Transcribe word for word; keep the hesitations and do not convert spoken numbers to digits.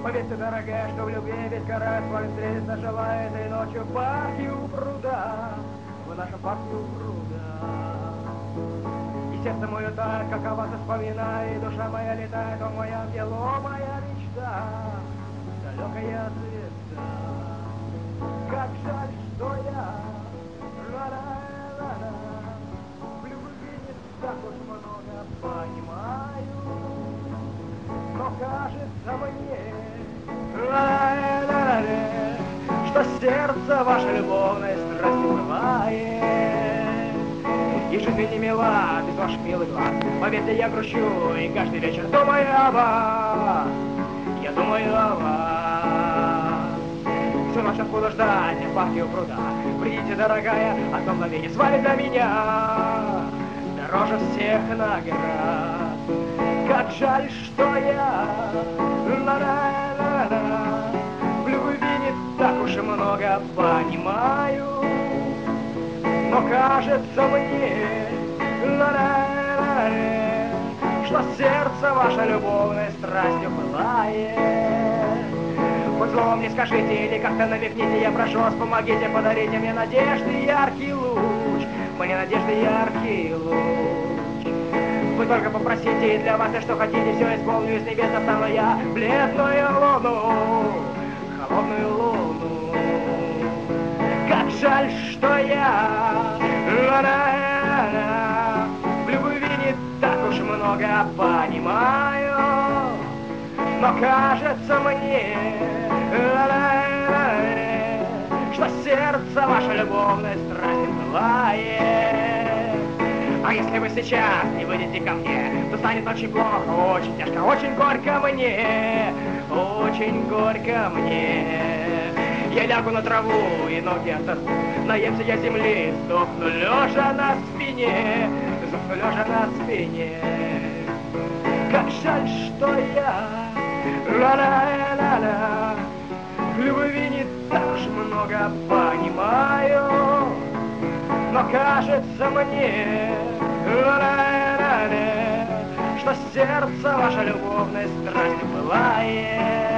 Поверьте, дорогая, что в любви ведь гора с встретиться желает и ночью в парке у пруда, в нашем парке у пруда. И сердце мое тает, как о вас вспоминает, и душа моя летает, о мой ангел, о моя мечта, далекая звезда. Как жаль, что я ла-ла-ла-ла, в любви не так уж много понимаю, но кажется мне, ла-ла-ла-ла, что сердце ваше любовной страстью бывает. И жизнь не мила без ваших милых глаз. Поверьте, я грущу и каждый вечер думаю о вас. Я думаю о вас. Всю ночь откуда ждать в парке у пруда. Придите, дорогая, одно мгновение с вами для меня дороже всех наград. Как жаль, что я ла-ла-ла-ла, в любви не так уж и много понимаю, но кажется мне ла-ла-ла-ла, что сердце ваше любовной страстью пылает. Хоть словом не скажите или как-то намекните, я прошу вас, помогите, подарите мне надежды яркий луч, мне надежды яркий луч. Вы только попросите, и для вас я что хотите, все исполню, из небес достану я бледную луну, холодную луну. Как жаль, что я ла-ла-ла, в любви не так уж много понимаю, но кажется мне ла-ла-ла, что сердце ваше любовной страстью пылает. А если вы сейчас не выйдете ко мне, то станет очень плохо, очень тяжко, очень горько мне, очень горько мне. Я лягу на траву и ноги оторву, наемся я земли, сдохну лежа на спине, сдохну лежа на спине. Как жаль, что я ла-ла-ла-ла, в любви не так уж много понимаю, но кажется мне ла-ла-ла-ла, что сердце ваше любовной страстью пылает.